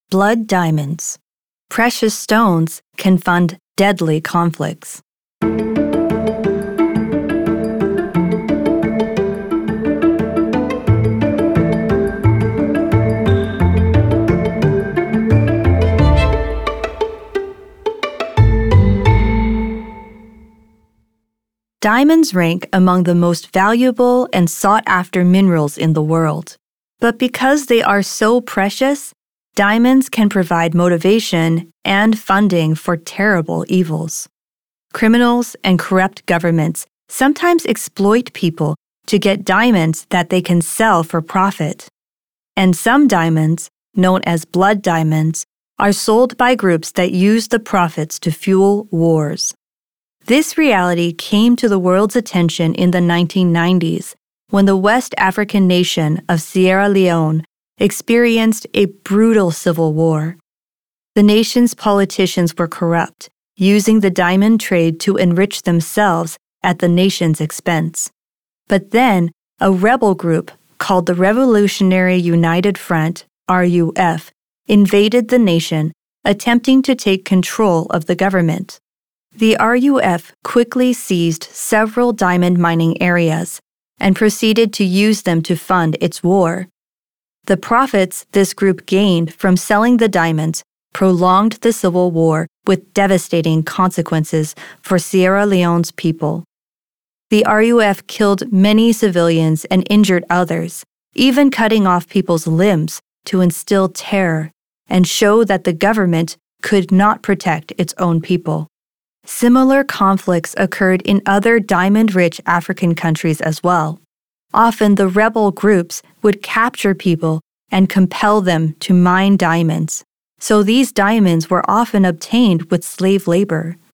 Blood diamonds. Precious stones can fund deadly conflicts. Diamonds rank among the most valuable and sought-after minerals in the world. But because they are so precious, diamonds can provide motivation and funding for terrible evils. Criminals and corrupt governments sometimes exploit people to get diamonds that they can sell for profit. And some diamonds, known as blood diamonds, are sold by groups that use the profits to fuel wars. This reality came to the world's attention in the 1990s when the West African nation of Sierra Leone experienced a brutal civil war. The nation's politicians were corrupt, using the diamond trade to enrich themselves at the nation's expense. But then, a rebel group called the Revolutionary United Front, RUF, invaded the nation, attempting to take control of the government. The RUF quickly seized several diamond mining areas and proceeded to use them to fund its war. The profits this group gained from selling the diamonds prolonged the civil war with devastating consequences for Sierra Leone's people. The RUF killed many civilians and injured others, even cutting off people's limbs to instill terror and show that the government could not protect its own people. Similar conflicts occurred in other diamond-rich African countries as well. Often the rebel groups would capture people and compel them to mine diamonds. So these diamonds were often obtained with slave labor.